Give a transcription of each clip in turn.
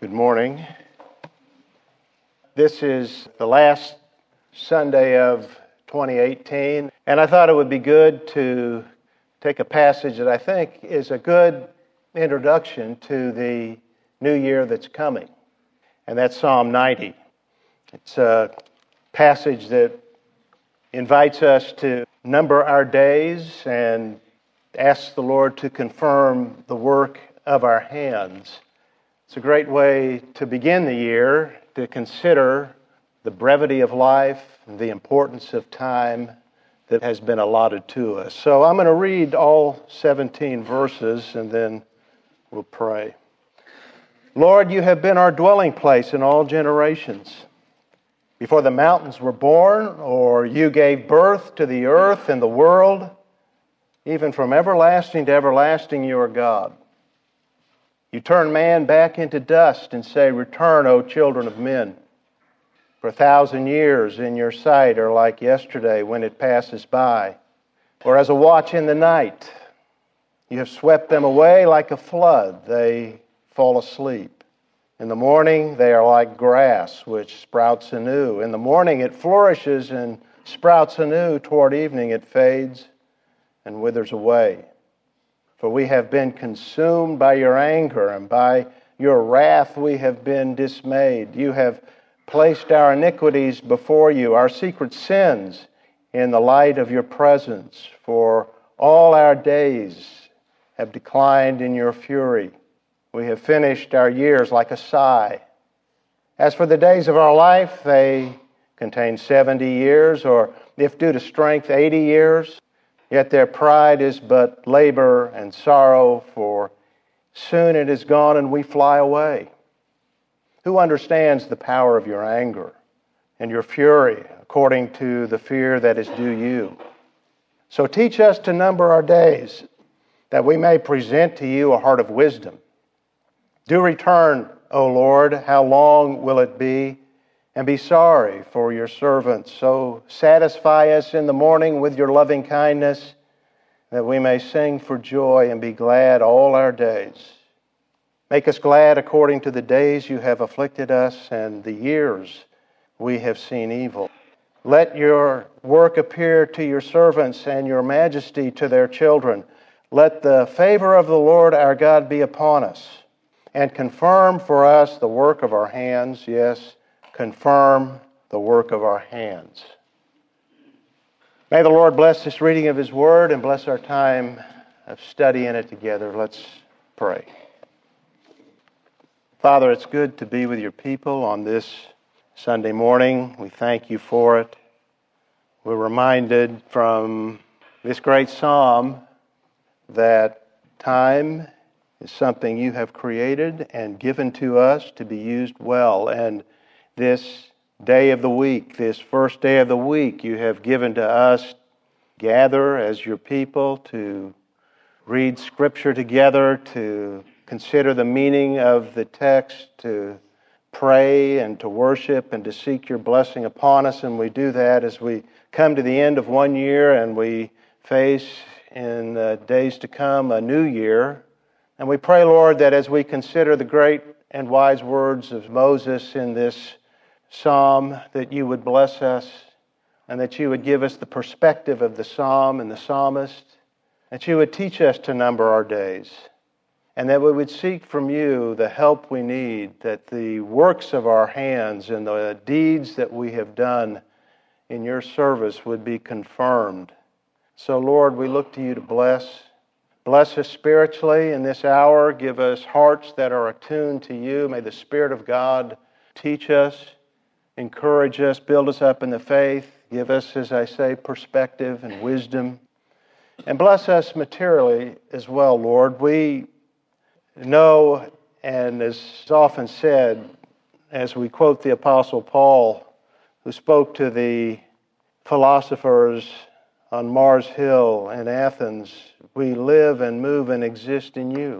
Good morning. This is the last Sunday of 2018, and I thought it would be good to take a passage that I think is a good introduction to the new year that's coming, and that's Psalm 90. It's a passage that invites us to number our days and asks the Lord to confirm the work of our hands. It's a great way to begin the year, to consider the brevity of life and the importance of time that has been allotted to us. So I'm going to read all 17 verses and then we'll pray. Lord, you have been our dwelling place in all generations. Before the mountains were born, or you gave birth to the earth and the world, even from everlasting to everlasting you are God. You turn man back into dust and say, "Return, O children of men." For 1,000 years in your sight are like yesterday when it passes by, or as a watch in the night. You have swept them away like a flood. They fall asleep. In the morning they are like grass which sprouts anew. In the morning it flourishes and sprouts anew. Toward evening it fades and withers away. For we have been consumed by your anger, and by your wrath we have been dismayed. You have placed our iniquities before you, our secret sins in the light of your presence. For all our days have declined in your fury. We have finished our years like a sigh. As for the days of our life, they contain 70 years, or if due to strength, 80 years. Yet their pride is but labor and sorrow, for soon it is gone and we fly away. Who understands the power of your anger and your fury according to the fear that is due you? So teach us to number our days, that we may present to you a heart of wisdom. Do return, O Lord, how long will it be? And be sorry for your servants. So satisfy us in the morning with your loving kindness, that we may sing for joy and be glad all our days. Make us glad according to the days you have afflicted us and the years we have seen evil. Let your work appear to your servants and your majesty to their children. Let the favor of the Lord our God be upon us, and confirm for us the work of our hands. Yes, confirm the work of our hands. May the Lord bless this reading of His Word and bless our time of study in it together. Let's pray. Father, it's good to be with your people on this Sunday morning. We thank you for it. We're reminded from this great psalm that time is something you have created and given to us to be used well. And this day of the week, this first day of the week, you have given to us gather as your people to read Scripture together, to consider the meaning of the text, to pray and to worship and to seek your blessing upon us. And we do that as we come to the end of one year and we face in the days to come a new year. And we pray, Lord, that as we consider the great and wise words of Moses in this psalm, that you would bless us and that you would give us the perspective of the psalm and the psalmist, that you would teach us to number our days, and that we would seek from you the help we need, that the works of our hands and the deeds that we have done in your service would be confirmed. So, Lord, we look to you to bless. Bless us spiritually in this hour. Give us hearts that are attuned to you. May the Spirit of God teach us, encourage us, build us up in the faith. Give us, as I say, perspective and wisdom. And bless us materially as well, Lord. We know, and as often said, as we quote the Apostle Paul, who spoke to the philosophers on Mars Hill in Athens, we live and move and exist in you.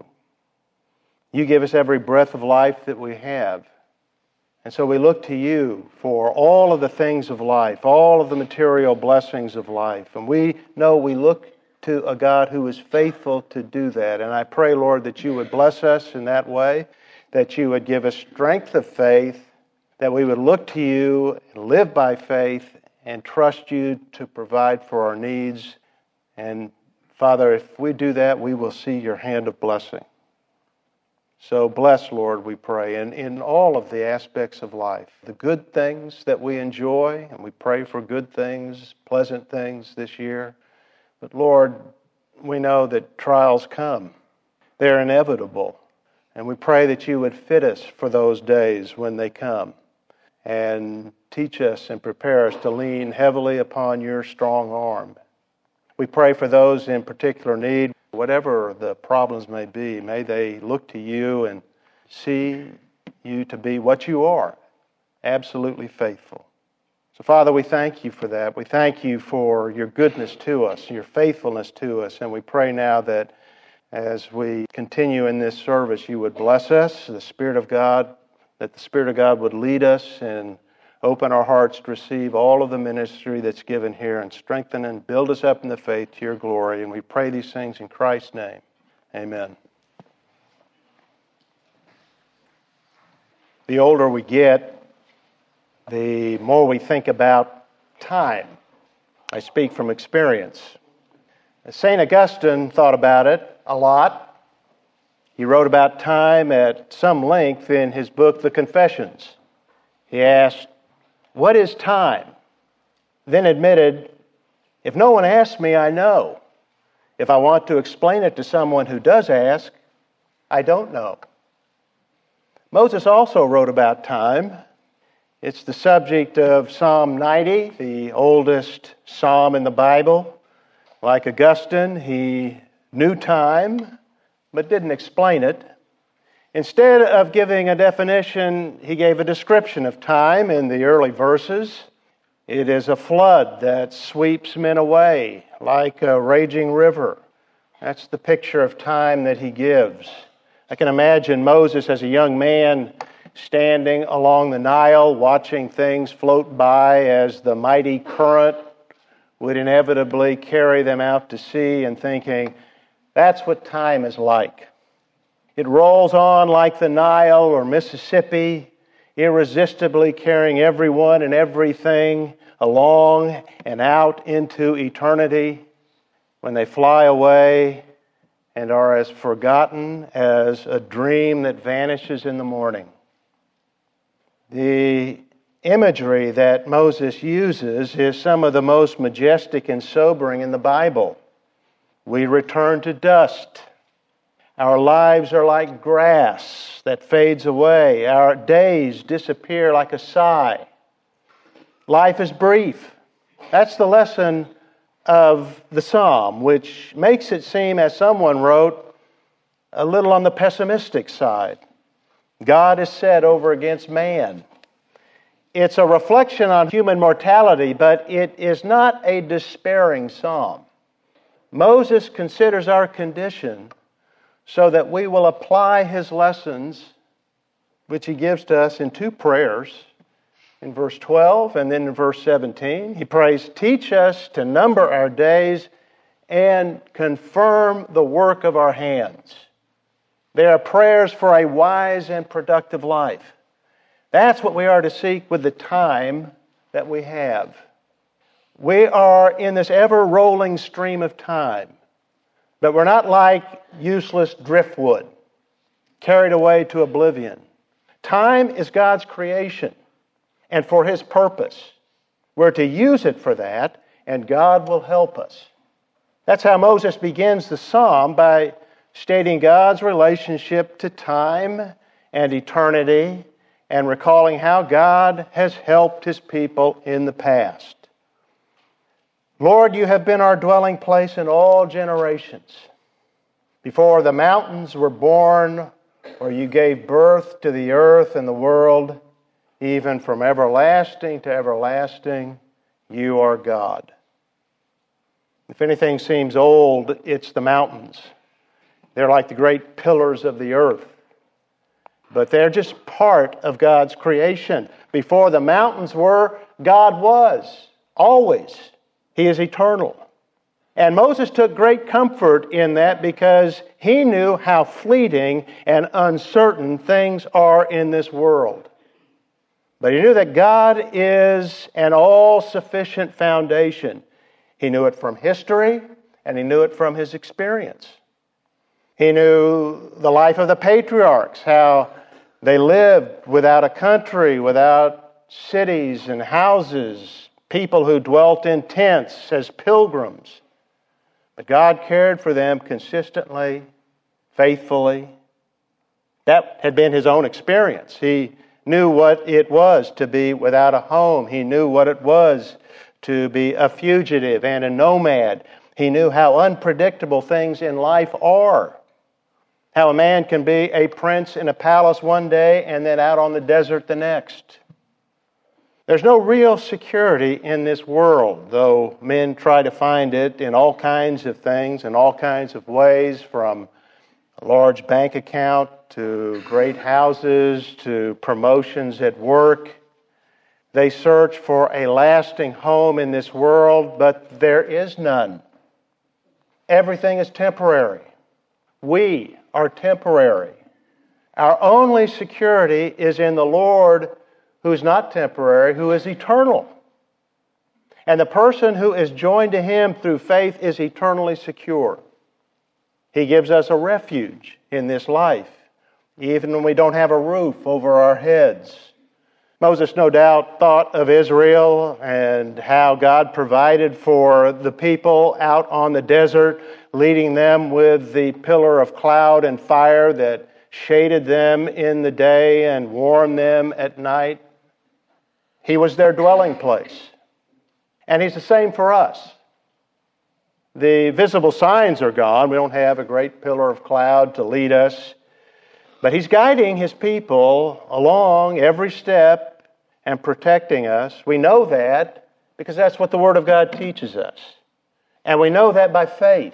You give us every breath of life that we have. And so we look to you for all of the things of life, all of the material blessings of life. And we know we look to a God who is faithful to do that. And I pray, Lord, that you would bless us in that way, that you would give us strength of faith, that we would look to you and live by faith and trust you to provide for our needs. And Father, if we do that, we will see your hand of blessing. So bless, Lord, we pray, and in all of the aspects of life, the good things that we enjoy, and we pray for good things, pleasant things this year. But Lord, we know that trials come. They're inevitable. And we pray that you would fit us for those days when they come and teach us and prepare us to lean heavily upon your strong arm. We pray for those in particular need, whatever the problems may be, may they look to you and see you to be what you are, absolutely faithful. So Father, we thank you for that. We thank you for your goodness to us, your faithfulness to us, and we pray now that as we continue in this service, you would bless us, the Spirit of God, that the Spirit of God would lead us and open our hearts to receive all of the ministry that's given here and strengthen and build us up in the faith to your glory. And we pray these things in Christ's name. Amen. The older we get, the more we think about time. I speak from experience. St. Augustine thought about it a lot. He wrote about time at some length in his book, The Confessions. He asked, "What is time?" Then admitted, "If no one asks me, I know. If I want to explain it to someone who does ask, I don't know." Moses also wrote about time. It's the subject of Psalm 90, the oldest psalm in the Bible. Like Augustine, he knew time, but didn't explain it. Instead of giving a definition, he gave a description of time in the early verses. It is a flood that sweeps men away like a raging river. That's the picture of time that he gives. I can imagine Moses as a young man standing along the Nile, watching things float by as the mighty current would inevitably carry them out to sea, and thinking, that's what time is like. It rolls on like the Nile or Mississippi, irresistibly carrying everyone and everything along and out into eternity, when they fly away and are as forgotten as a dream that vanishes in the morning. The imagery that Moses uses is some of the most majestic and sobering in the Bible. We return to dust. Our lives are like grass that fades away. Our days disappear like a sigh. Life is brief. That's the lesson of the psalm, which makes it seem, as someone wrote, a little on the pessimistic side. God is set over against man. It's a reflection on human mortality, but it is not a despairing psalm. Moses considers our condition so that we will apply his lessons, which he gives to us in two prayers, in verse 12 and then in verse 17. He prays, "Teach us to number our days and confirm the work of our hands." They are prayers for a wise and productive life. That's what we are to seek with the time that we have. We are in this ever-rolling stream of time, but we're not like useless driftwood, carried away to oblivion. Time is God's creation, and for his purpose. We're to use it for that, and God will help us. That's how Moses begins the psalm, by stating God's relationship to time and eternity, and recalling how God has helped his people in the past. Lord, you have been our dwelling place in all generations. Before the mountains were born, or you gave birth to the earth and the world, even from everlasting to everlasting, you are God. If anything seems old, it's the mountains. They're like the great pillars of the earth. But they're just part of God's creation. Before the mountains were, God was, always. He is eternal. And Moses took great comfort in that because he knew how fleeting and uncertain things are in this world. But he knew that God is an all-sufficient foundation. He knew it from history, and he knew it from his experience. He knew the life of the patriarchs, how they lived without a country, without cities and houses, people who dwelt in tents as pilgrims. But God cared for them consistently, faithfully. That had been his own experience. He knew what it was to be without a home. He knew what it was to be a fugitive and a nomad. He knew how unpredictable things in life are. How a man can be a prince in a palace one day and then out on the desert the next. There's no real security in this world, though men try to find it in all kinds of things, in all kinds of ways, from a large bank account to great houses to promotions at work. They search for a lasting home in this world, but there is none. Everything is temporary. We are temporary. Our only security is in the Lord, who is not temporary, who is eternal. And the person who is joined to him through faith is eternally secure. He gives us a refuge in this life, even when we don't have a roof over our heads. Moses no doubt thought of Israel and how God provided for the people out on the desert, leading them with the pillar of cloud and fire that shaded them in the day and warmed them at night. He was their dwelling place. And he's the same for us. The visible signs are gone. We don't have a great pillar of cloud to lead us. But he's guiding his people along every step and protecting us. We know that because that's what the Word of God teaches us. And we know that by faith.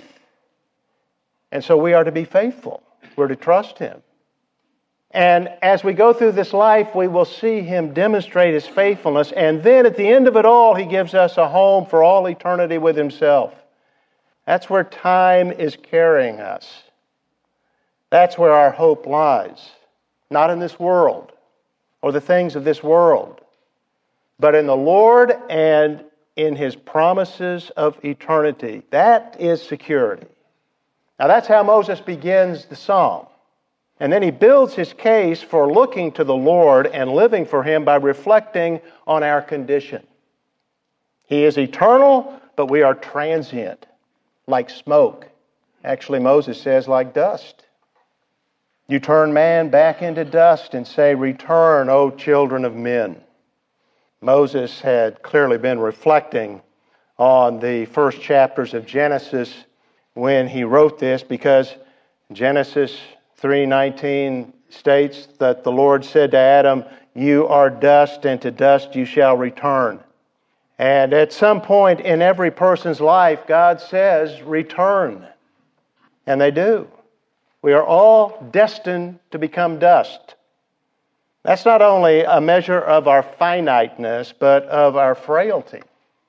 And so we are to be faithful. We're to trust him. And as we go through this life, we will see him demonstrate his faithfulness. And then at the end of it all, he gives us a home for all eternity with himself. That's where time is carrying us. That's where our hope lies. Not in this world or the things of this world, but in the Lord and in his promises of eternity. That is security. Now that's how Moses begins the psalm. And then he builds his case for looking to the Lord and living for him by reflecting on our condition. He is eternal, but we are transient, like smoke. Actually, Moses says, like dust. You turn man back into dust and say, "Return, O children of men." Moses had clearly been reflecting on the first chapters of Genesis when he wrote this, because Genesis 3:19 states that the Lord said to Adam, "You are dust, and to dust you shall return." And at some point in every person's life, God says, "Return." And they do. We are all destined to become dust. That's not only a measure of our finiteness, but of our frailty.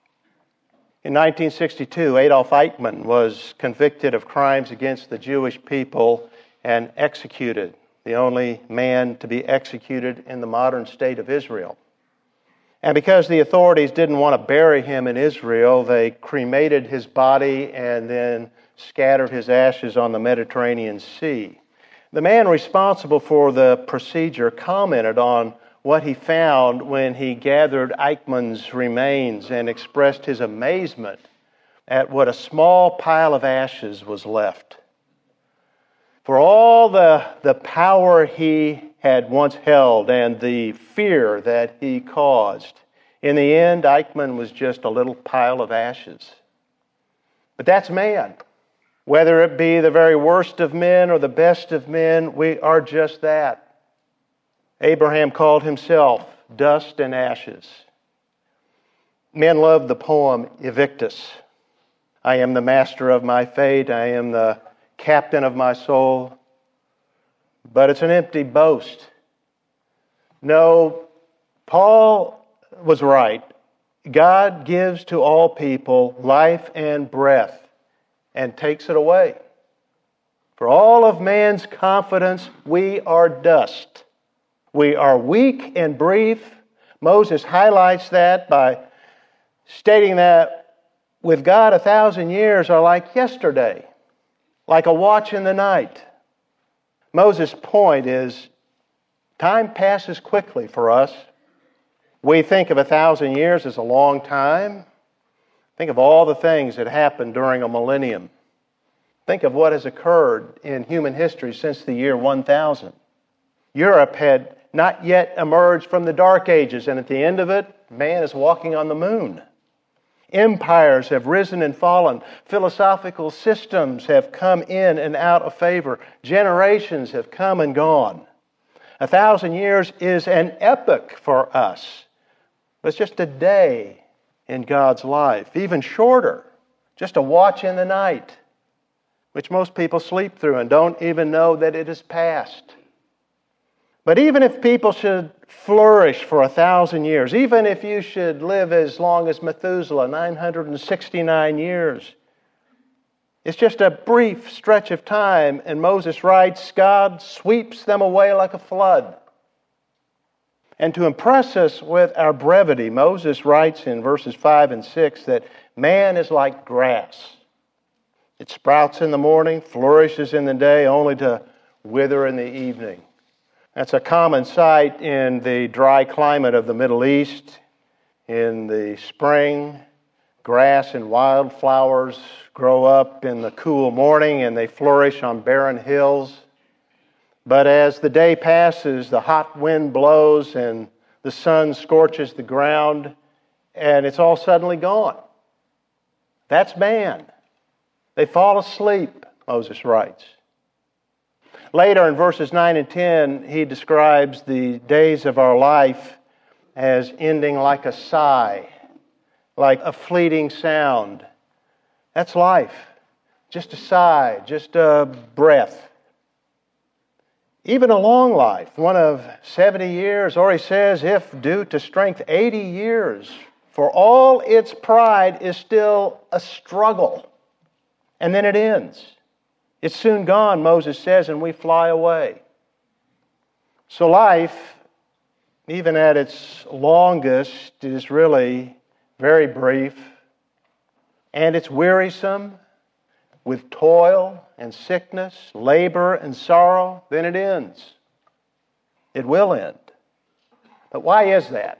In 1962, Adolf Eichmann was convicted of crimes against the Jewish people and executed, the only man to be executed in the modern state of Israel. And because the authorities didn't want to bury him in Israel, they cremated his body and then scattered his ashes on the Mediterranean Sea. The man responsible for the procedure commented on what he found when he gathered Eichmann's remains and expressed his amazement at what a small pile of ashes was left. For all the power he had once held and the fear that he caused, in the end, Eichmann was just a little pile of ashes. But that's man. Whether it be the very worst of men or the best of men, we are just that. Abraham called himself dust and ashes. Men love the poem Invictus. I am the master of my fate. I am the captain of my soul. But it's an empty boast. No, Paul was right. God gives to all people life and breath and takes it away. For all of man's confidence, we are dust. We are weak and brief. Moses highlights that by stating that with God 1,000 years are like yesterday, like a watch in the night. Moses' point is time passes quickly for us. We think of 1,000 years as a long time. Think of all the things that happened during a millennium. Think of what has occurred in human history since the year 1000. Europe had not yet emerged from the Dark Ages, and at the end of it, man is walking on the moon. Empires have risen and fallen. Philosophical systems have come in and out of favor. Generations have come and gone. 1,000 years is an epoch for us. It's just a day in God's life, even shorter, just a watch in the night, which most people sleep through and don't even know that it is past. But even if people should flourish for 1,000 years, even if you should live as long as Methuselah, 969 years, it's just a brief stretch of time, and Moses writes, God sweeps them away like a flood. And to impress us with our brevity, Moses writes in verses 5 and 6 that man is like grass. It sprouts in the morning, flourishes in the day, only to wither in the evening. That's a common sight in the dry climate of the Middle East. In the spring, grass and wildflowers grow up in the cool morning and they flourish on barren hills. But as the day passes, the hot wind blows and the sun scorches the ground and it's all suddenly gone. That's man. They fall asleep, Moses writes. Later in verses 9 and 10, he describes the days of our life as ending like a sigh, like a fleeting sound. That's life. Just a sigh, just a breath. Even a long life, one of 70 years, or he says, if due to strength, 80 years, for all its pride is still a struggle. And then it ends. It's soon gone, Moses says, and we fly away. So life, even at its longest, is really very brief. And it's wearisome with toil and sickness, labor and sorrow. Then it ends. It will end. But why is that?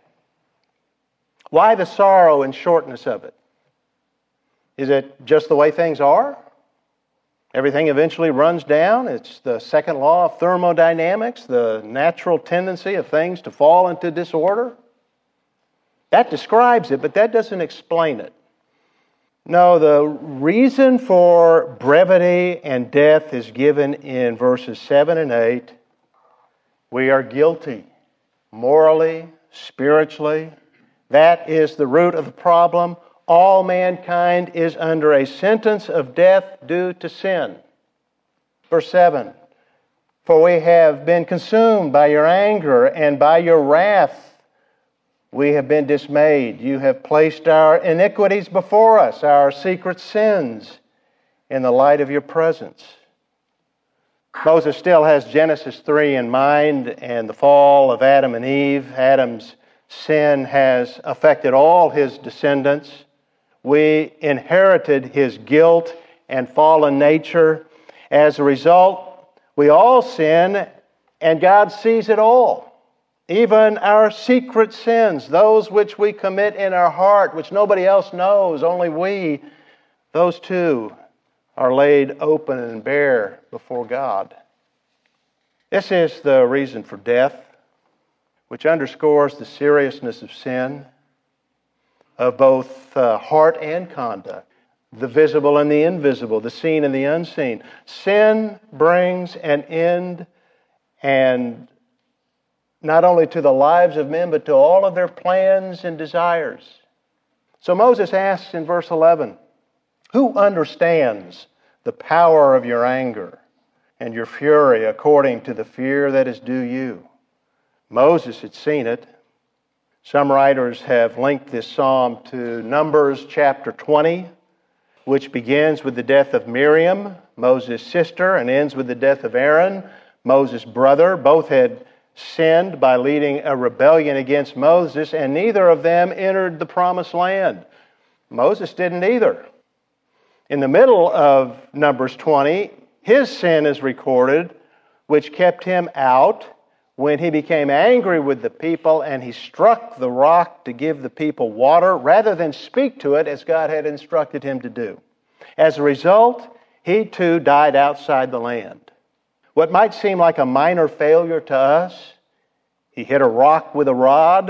Why the sorrow and shortness of it? Is it just the way things are? Everything eventually runs down. It's the second law of thermodynamics, the natural tendency of things to fall into disorder. That describes it, but that doesn't explain it. No, the reason for brevity and death is given in verses 7 and 8. We are guilty, morally, spiritually. That is the root of the problem. All mankind is under a sentence of death due to sin. Verse 7, for we have been consumed by your anger, and by your wrath we have been dismayed. You have placed our iniquities before us, our secret sins, in the light of your presence. Moses still has Genesis 3 in mind and the fall of Adam and Eve. Adam's sin has affected all his descendants. We inherited his guilt and fallen nature. As a result, we all sin, and God sees it all. Even our secret sins, those which we commit in our heart, which nobody else knows, only we, those too are laid open and bare before God. This is the reason for death, which underscores the seriousness of sin, of both heart and conduct, the visible and the invisible, the seen and the unseen. Sin brings an end, and not only to the lives of men, but to all of their plans and desires. So Moses asks in verse 11, who understands the power of your anger and your fury according to the fear that is due you? Moses had seen it. Some writers have linked this psalm to Numbers chapter 20, which begins with the death of Miriam, Moses' sister, and ends with the death of Aaron, Moses' brother. Both had sinned by leading a rebellion against Moses, and neither of them entered the promised land. Moses didn't either. In the middle of Numbers 20, his sin is recorded, which kept him out when he became angry with the people and he struck the rock to give the people water rather than speak to it as God had instructed him to do. As a result, he too died outside the land. What might seem like a minor failure to us, he hit a rock with a rod.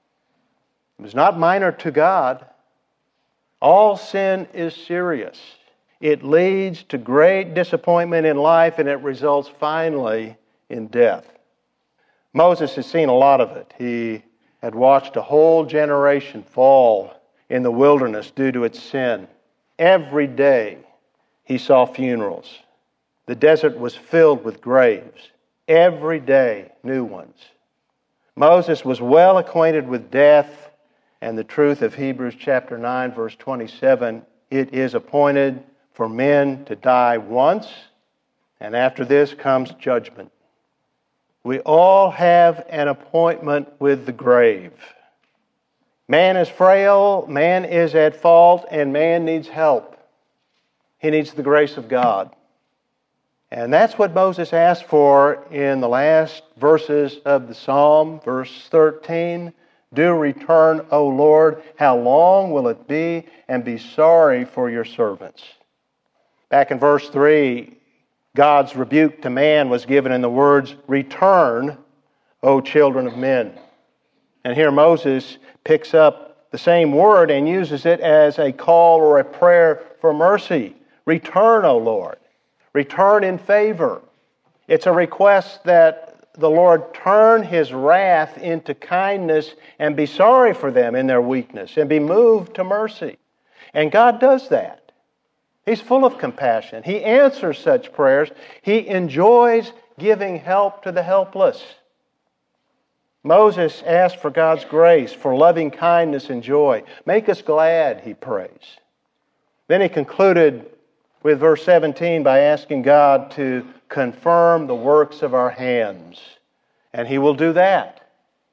It was not minor to God. All sin is serious. It leads to great disappointment in life, and it results finally in death. Moses has seen a lot of it. He had watched a whole generation fall in the wilderness due to its sin. Every day he saw funerals. The desert was filled with graves. Every day, new ones. Moses was well acquainted with death and the truth of Hebrews chapter 9, verse 27. It is appointed for men to die once, and after this comes judgment. We all have an appointment with the grave. Man is frail, man is at fault, and man needs help. He needs the grace of God. And that's what Moses asked for in the last verses of the Psalm, verse 13. Do return, O Lord. How long will it be? And be sorry for your servants. Back in verse 3, God's rebuke to man was given in the words, return, O children of men. And here Moses picks up the same word and uses it as a call or a prayer for mercy. Return, O Lord. Return in favor. It's a request that the Lord turn His wrath into kindness and be sorry for them in their weakness and be moved to mercy. And God does that. He's full of compassion. He answers such prayers. He enjoys giving help to the helpless. Moses asked for God's grace, for loving kindness and joy. Make us glad, he prays. Then he concluded with verse 17 by asking God to confirm the works of our hands. And He will do that.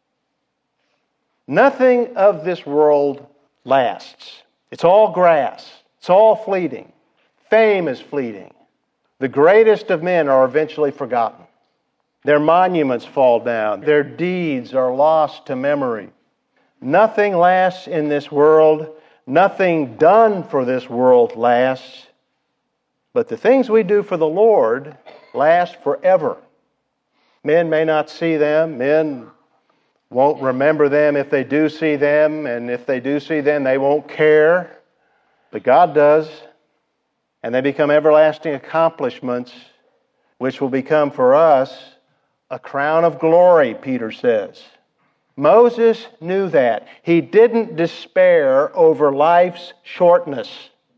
Nothing of this world lasts. It's all grass. It's all fleeting. Fame is fleeting. The greatest of men are eventually forgotten. Their monuments fall down. Their deeds are lost to memory. Nothing lasts in this world. Nothing done for this world lasts. But the things we do for the Lord last forever. Men may not see them. Men won't remember them if they do see them. And if they do see them, they won't care. But God does. And they become everlasting accomplishments, which will become for us a crown of glory, Peter says. Moses knew that. He didn't despair over life's shortness.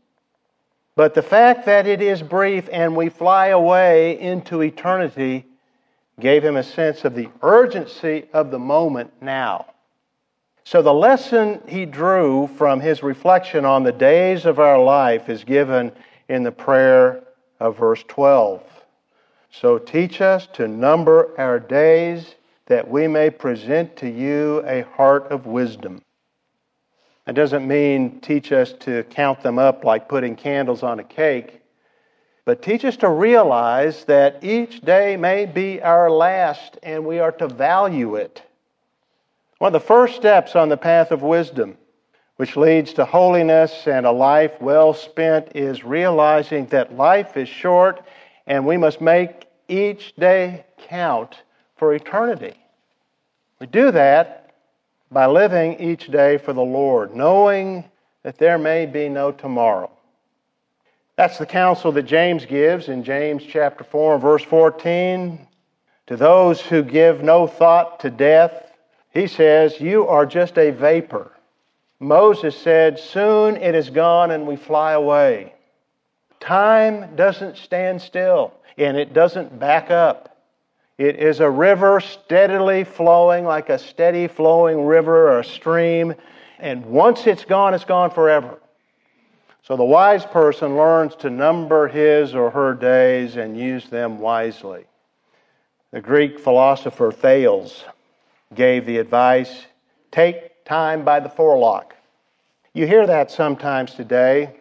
But the fact that it is brief and we fly away into eternity gave him a sense of the urgency of the moment now. So the lesson he drew from his reflection on the days of our life is given in the prayer of verse 12. So teach us to number our days that we may present to you a heart of wisdom. It doesn't mean teach us to count them up like putting candles on a cake, but teach us to realize that each day may be our last and we are to value it. One of the first steps on the path of wisdom, which leads to holiness and a life well spent, is realizing that life is short and we must make each day count for eternity. We do that by living each day for the Lord, knowing that there may be no tomorrow. That's the counsel that James gives in James chapter 4 and verse 14. To those who give no thought to death, he says, you are just a vapor. Moses said, soon it is gone and we fly away. Time doesn't stand still and it doesn't back up. It is a river steadily flowing like a steady flowing river or a stream. And once it's gone forever. So the wise person learns to number his or her days and use them wisely. The Greek philosopher Thales gave the advice, take time by the forelock. You hear that sometimes today.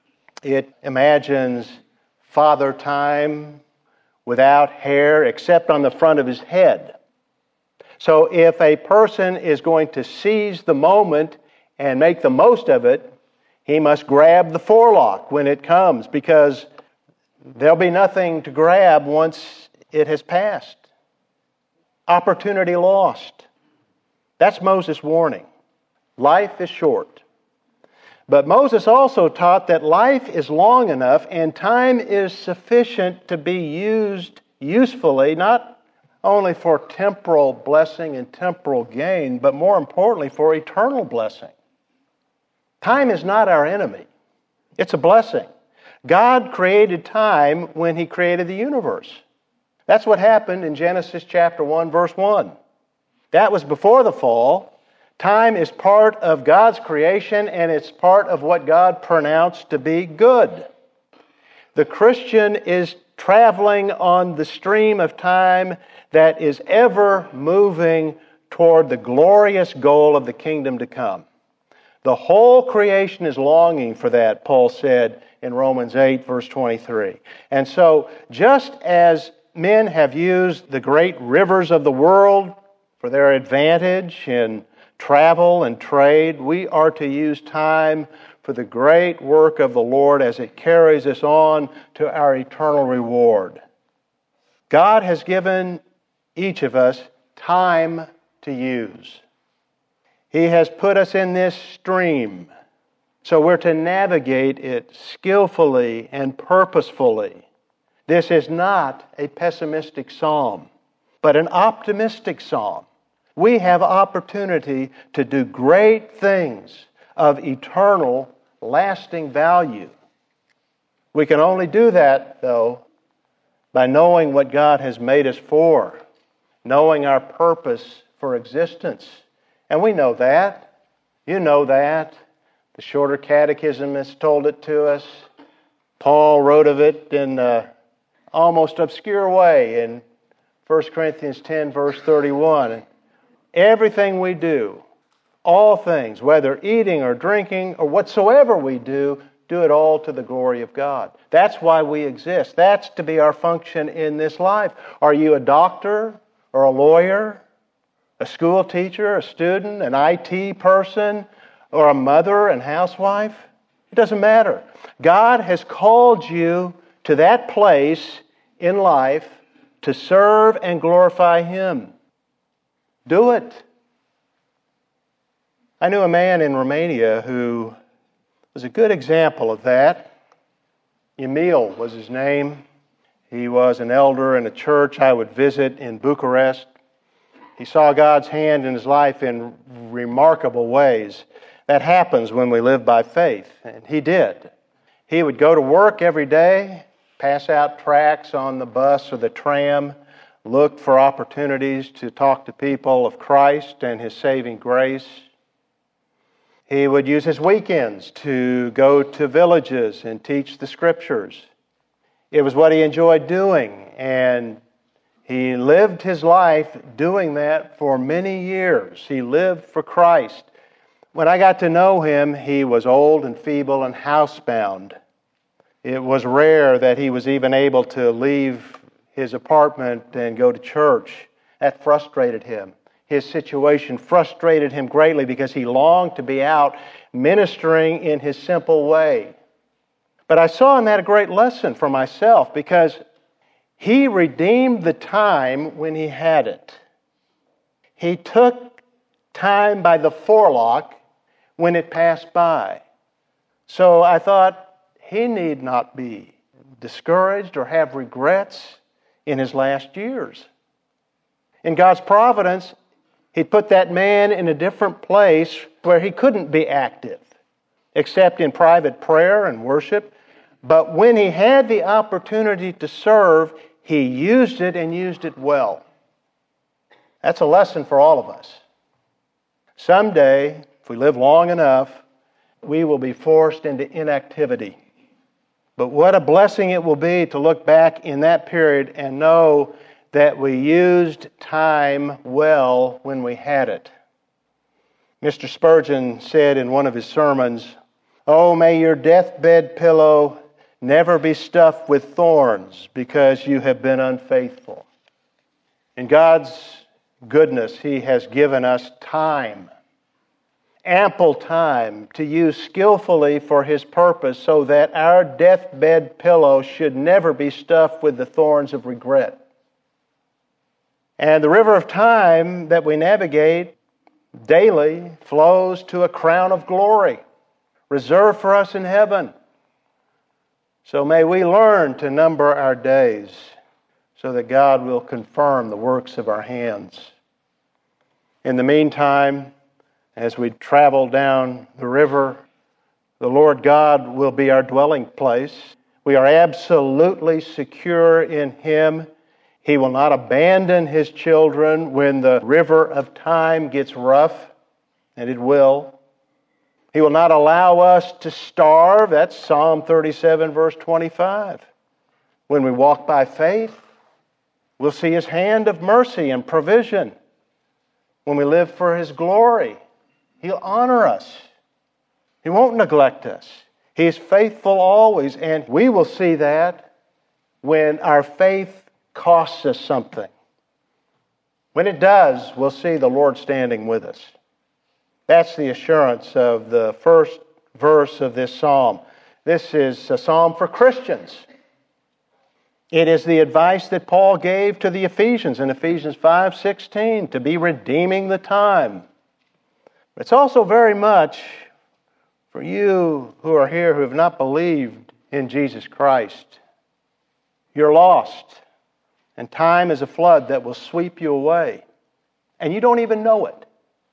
It imagines Father Time without hair except on the front of his head. So if a person is going to seize the moment and make the most of it, he must grab the forelock when it comes, because there'll be nothing to grab once it has passed. Opportunity lost. That's Moses' warning. Life is short. But Moses also taught that life is long enough and time is sufficient to be used usefully, not only for temporal blessing and temporal gain, but more importantly for eternal blessing. Time is not our enemy. It's a blessing. God created time when He created the universe. That's what happened in Genesis chapter 1, verse 1. That was before the fall. Time is part of God's creation, and it's part of what God pronounced to be good. The Christian is traveling on the stream of time that is ever moving toward the glorious goal of the kingdom to come. The whole creation is longing for that, Paul said in Romans 8, verse 23. And so, just as men have used the great rivers of the world for their advantage in travel and trade, we are to use time for the great work of the Lord as it carries us on to our eternal reward. God has given each of us time to use. He has put us in this stream, so we're to navigate it skillfully and purposefully. This is not a pessimistic psalm, but an optimistic psalm. We have opportunity to do great things of eternal, lasting value. We can only do that, though, by knowing what God has made us for, knowing our purpose for existence. And we know that. You know that. The Shorter Catechism has told it to us. Paul wrote of it in an almost obscure way in 1 Corinthians 10, verse 31. Everything we do, all things, whether eating or drinking or whatsoever we do it all to the glory of God. That's why we exist. That's to be our function in this life. Are you a doctor or a lawyer, a school teacher, a student, an IT person, or a mother and housewife? It doesn't matter. God has called you to that place in life to serve and glorify Him. Do it. I knew a man in Romania who was a good example of that. Emil was his name. He was an elder in a church I would visit in Bucharest. He saw God's hand in his life in remarkable ways. That happens when we live by faith, and he did. He would go to work every day, pass out tracts on the bus or the tram, look for opportunities to talk to people of Christ and His saving grace. He would use his weekends to go to villages and teach the Scriptures. It was what he enjoyed doing, and he lived his life doing that for many years. He lived for Christ. When I got to know him, he was old and feeble and housebound. It was rare that he was even able to leave his apartment and go to church. That frustrated him. His situation frustrated him greatly because he longed to be out ministering in his simple way. But I saw in that a great lesson for myself, because he redeemed the time when he had it. He took time by the forelock when it passed by. So I thought he need not be discouraged or have regrets in his last years. In God's providence, He put that man in a different place where he couldn't be active, except in private prayer and worship. But when he had the opportunity to serve, he used it and used it well. That's a lesson for all of us. Someday, if we live long enough, we will be forced into inactivity. But what a blessing it will be to look back in that period and know that we used time well when we had it. Mr. Spurgeon said in one of his sermons, "Oh, may your deathbed pillow never be stuffed with thorns because you have been unfaithful." In God's goodness, He has given us time, ample time to use skillfully for His purpose so that our deathbed pillow should never be stuffed with the thorns of regret. And the river of time that we navigate daily flows to a crown of glory reserved for us in heaven. So may we learn to number our days so that God will confirm the works of our hands. In the meantime, as we travel down the river, the Lord God will be our dwelling place. We are absolutely secure in Him. He will not abandon His children when the river of time gets rough, and it will. He will not allow us to starve. That's Psalm 37, verse 25. When we walk by faith, we'll see His hand of mercy and provision. When we live for His glory, He'll honor us. He won't neglect us. He is faithful always, and we will see that when our faith costs us something. When it does, we'll see the Lord standing with us. That's the assurance of the first verse of this psalm. This is a psalm for Christians. It is the advice that Paul gave to the Ephesians in Ephesians 5:16 to be redeeming the time. It's also very much for you who are here who have not believed in Jesus Christ. You're lost, and time is a flood that will sweep you away, and you don't even know it.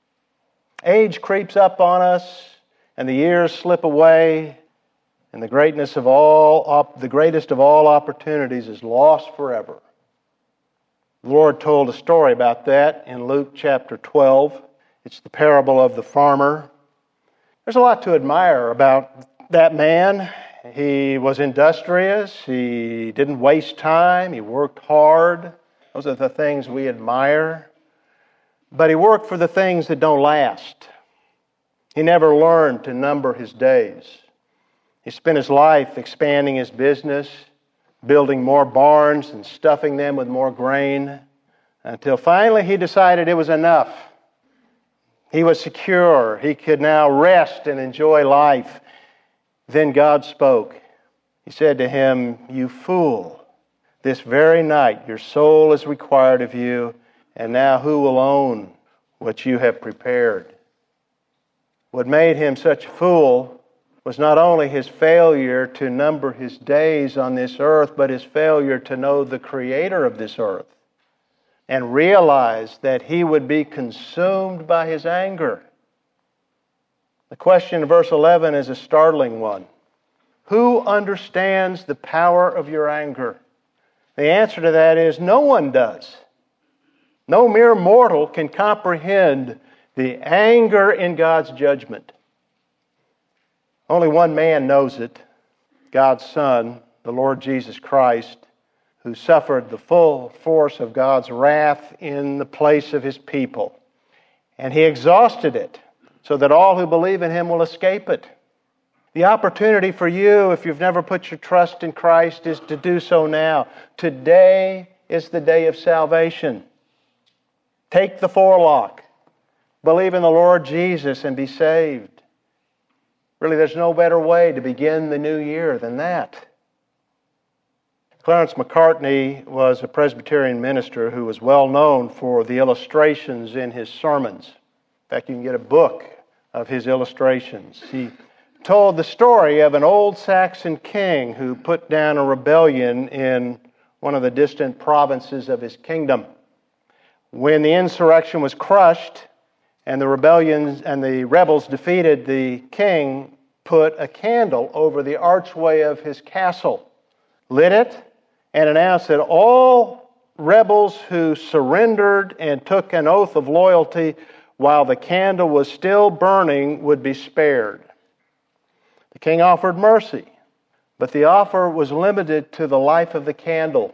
Age creeps up on us, and the years slip away, and the greatest of all opportunities is lost forever. The Lord told a story about that in Luke chapter 12. It's the parable of the farmer. There's a lot to admire about that man. He was industrious. He didn't waste time. He worked hard. Those are the things we admire. But he worked for the things that don't last. He never learned to number his days. He spent his life expanding his business, building more barns and stuffing them with more grain, until finally he decided it was enough. He was secure. He could now rest and enjoy life. Then God spoke. He said to him, "You fool, this very night your soul is required of you, and now who will own what you have prepared?" What made him such a fool was not only his failure to number his days on this earth, but his failure to know the Creator of this earth and realize that he would be consumed by His anger. The question in verse 11 is a startling one. Who understands the power of your anger? The answer to that is no one does. No mere mortal can comprehend the anger in God's judgment. Only one man knows it, God's Son, the Lord Jesus Christ, who suffered the full force of God's wrath in the place of His people. And He exhausted it so that all who believe in Him will escape it. The opportunity for you, if you've never put your trust in Christ, is to do so now. Today is the day of salvation. Take the forelock. Believe in the Lord Jesus and be saved. Really, there's no better way to begin the new year than that. Clarence McCartney was a Presbyterian minister who was well known for the illustrations in his sermons. In fact, you can get a book of his illustrations. He told the story of an old Saxon king who put down a rebellion in one of the distant provinces of his kingdom. When the insurrection was crushed and the rebels defeated, the king put a candle over the archway of his castle, lit it, and announced that all rebels who surrendered and took an oath of loyalty while the candle was still burning would be spared. The king offered mercy, but the offer was limited to the life of the candle.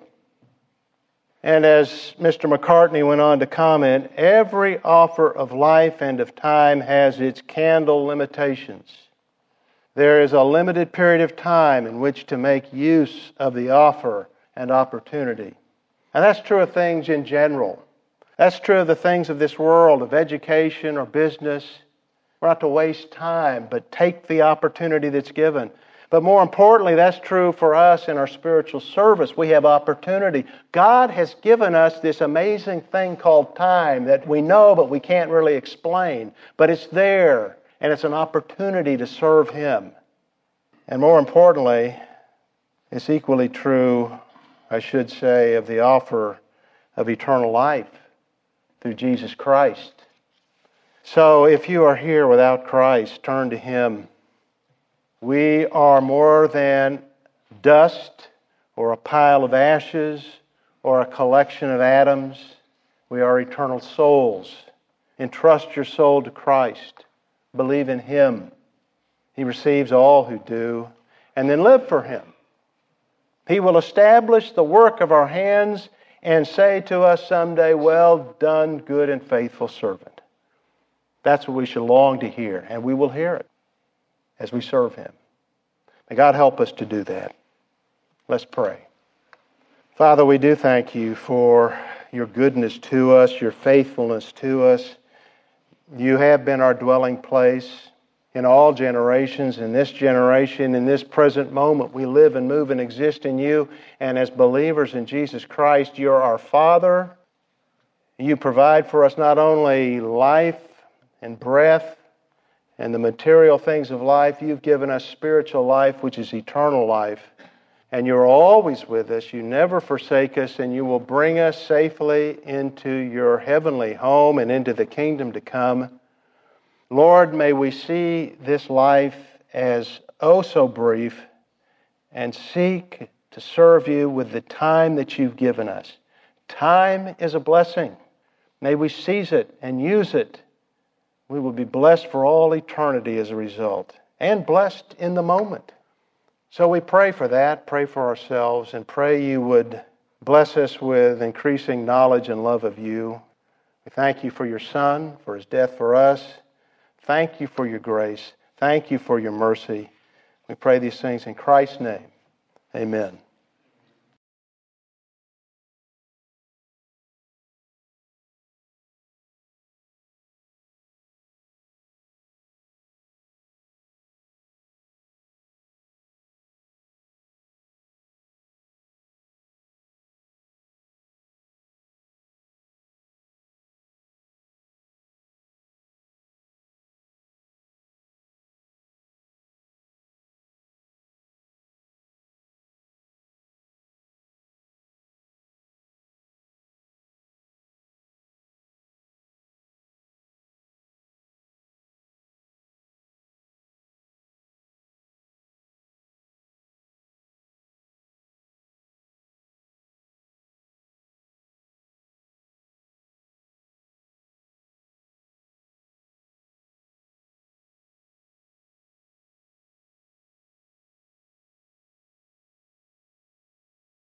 And as Mr. McCartney went on to comment, every offer of life and of time has its candle limitations. There is a limited period of time in which to make use of the offer and opportunity. And that's true of things in general. That's true of the things of this world, of education or business. We're not to waste time, but take the opportunity that's given. But more importantly, that's true for us in our spiritual service. We have opportunity. God has given us this amazing thing called time that we know but we can't really explain. But it's there, and it's an opportunity to serve Him. And more importantly, it's equally true, I should say, of the offer of eternal life through Jesus Christ. So if you are here without Christ, turn to Him. We are more than dust or a pile of ashes or a collection of atoms. We are eternal souls. Entrust your soul to Christ. Believe in Him. He receives all who do. And then live for Him. He will establish the work of our hands and say to us someday, "Well done, good and faithful servant." That's what we should long to hear, and we will hear it as we serve Him. May God help us to do that. Let's pray. Father, we do thank You for Your goodness to us, Your faithfulness to us. You have been our dwelling place in all generations, in this generation, in this present moment. We live and move and exist in You, and as believers in Jesus Christ, You're our Father. You provide for us not only life and breath and the material things of life, You've given us spiritual life, which is eternal life. And You're always with us. You never forsake us, and You will bring us safely into Your heavenly home and into the kingdom to come. Lord, may we see this life as oh so brief and seek to serve You with the time that You've given us. Time is a blessing. May we seize it and use it. We will be blessed for all eternity as a result, and blessed in the moment. So we pray for that, pray for ourselves, and pray You would bless us with increasing knowledge and love of You. We thank You for Your Son, for His death for us. Thank You for Your grace. Thank You for Your mercy. We pray these things in Christ's name. Amen.